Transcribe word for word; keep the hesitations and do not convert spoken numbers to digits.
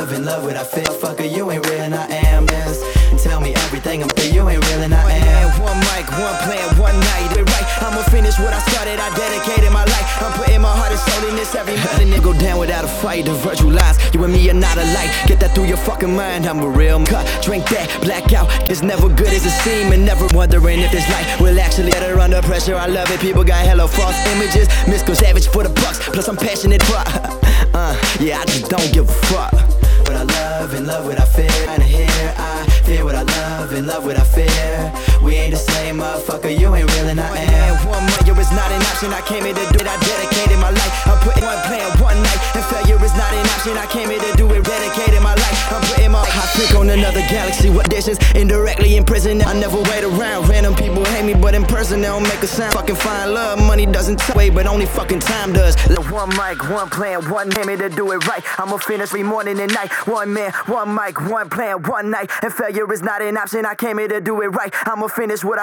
love, in love with I feel. Fucker, you ain't real and I am this. And tell me everything I'm feel, you ain't real and I am. One mic, one plan, one night. It right, I'ma finish what I started. I dedicated my life. I'm putting my heart and soul in this every minute. Nigga go down without a fight. The virtual lies, you and me are not alike. Get that through your fucking mind. I'm a real cut. Drink that, black out. It's never good as it seems, and never wondering if this life will actually better under pressure. I love it. People got hella false images. Misco savage for the bucks. Plus I'm passionate for. Uh, yeah, I just don't give a fuck. What I love, in love with I fear. And here I fear what I love, in love with I fear. We ain't the same, motherfucker, you ain't real and I am. One year is not an option, I came here to do it. I dedicated my life. I'm putting one plan, one night. And failure is not an option, I came here to do it. Dedicated my life. I'm putting my I think on another galaxy with dishes. Indirectly in prison, I never wait around. Random people hate me, but in person they don't make a sound. Fucking find love, money doesn't wait, but only fucking time does. One mic, one plan, one came here to do it right. I'ma finish every morning and night. One man, one mic, one plan, one night. And failure is not an option, I came here to do it right. I'ma finish what I